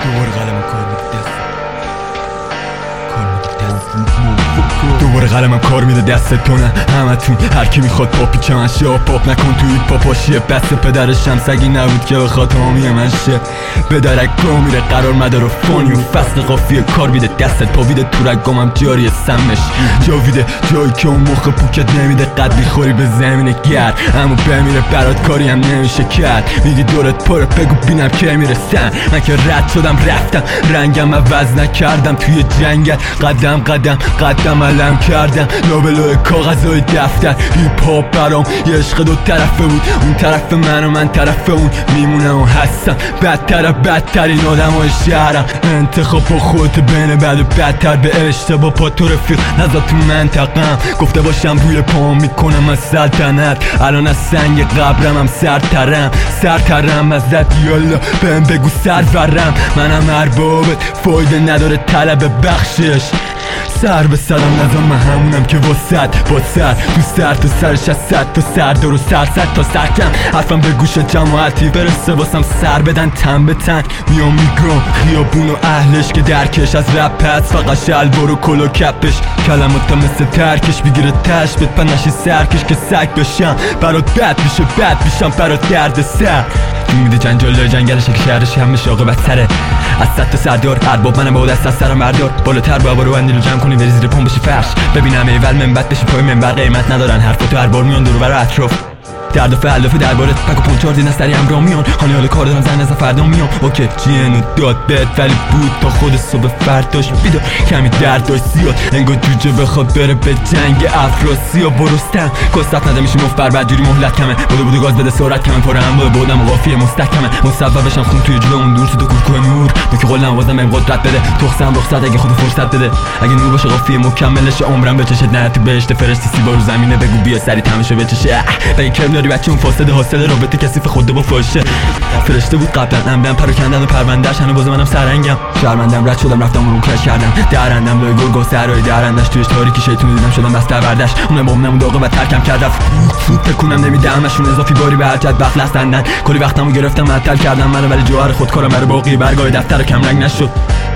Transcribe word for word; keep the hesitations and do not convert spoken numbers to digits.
دوباره قلمم کار میده دست کار میده دست دوباره قلمم کار میده دست تو نه همتون. هر کی میخواد پاپی که من شه پاپ نکن توی پاپاشیه. بس پدرشم سگی نبود که بخواد حامی من شه. به درک گا میره قرار مدار و فانی و فصل قافیه کار میده دستت پاویده تو رگامم جاری سمش جاویده جایی که اون موقع پوکت نمیده قد میخوری به زمین گرد اما بمیره برات کاری هم نمیشه کرد. میگی دورت پره بگو بینم که میرسن. من که رد شدم رفتم رنگم عوض نکردم توی جنگت قدم قدم قدم علم کردم لابلوی کاغذهای دفتر. هیپ هاپ برام یه عشق دو طرفه بود. اون طرف من و من طرف اون میمونم و هستم. بدتر بدترین آدم های شهرم. انتخاب با خودت بین بد و بدتر به اشتباه پا تو رفیق نزد تو منطقم. گفته باشم روی پام میکنم از سلطنت. الان از سنگ قبرم هم سرترم سرترم ازت یالا بهم بگو سرورم. منم اربابت فایده نداره طلب بخشش. سر به سرم نزام من همونم که واسد با سر تو سر تو سرش از صد تا سر دور و سر صد تا سرکم. حرفم به گوش جماعتی برسه واسم سر بدن تن به تن. میام میگم خیابون و اهلش که درکش از رپ پس فقط شلوار و کل و کپش. کلمات مثل ترکش بگیره تش بت نشی سرکش که سگ بشم برات بد میشه بد میشم برات درد سر. میده جنجال جنگلش که شهرش همش عاقبت سره. از صد تا سردار ارباب منم با دست از سرم بردار. بالاتر بابا رو اندیلو جمع کنی بری زیر پام بشی فرش. ببینم ایول منبت بشی پای منبر قیمت ندارن حرفاتو هر بار میان دور و بر اطراف. درد و فعلاف دربارت پک و پونچار دین از سری هم میان. حالی حال کار دارم زن از فردا میام. اوکی جنو داد بد ولی بود تا خود صبح فرداش بیدار. کمی درد داشت زیاد انگار جوجه بخواد بره به جنگ افراسیاب برستم. کستف نده میشی مفت بر بدجوری مهلت کمه. بوده بوده گاز بده سرعت کمه پاره هم بوده بودم و قافیه مستحکمه. مصوبشم خون توی جلو اون دور تو کورکوه نور. تو که قولم واسم بهم قدرت بده تخسم رخصت اگه خود فرصت بده. اگه نور باشه قافیه مکملش عمرم بچشت نه تو بهشت فرشتی سی بار زمینه بگو بیا سری تماشا بچشه. بگی کرم داری بچه اون فاسد حاصل رابطه کثیف خود با فاشه. فرشته بود قبلا عمدن پرو کندن و پروندهش هنو باز منم سرنگم. شرمندم رد شدم رفتم اون کش کردم درندم لای گل گسترای درندش توش تاریکی شیطون دیدم شدم بس دروردش. اونم با اونم داغه و ترکم کرد رفت تکونم نمیدمشون اضافی باری به هر جد بخل هستندن. کلی وقتمو گرفتم معطل کردم منو ولی جوهر خودکارم برای باقی برگای دفتر کم رنگ نشد.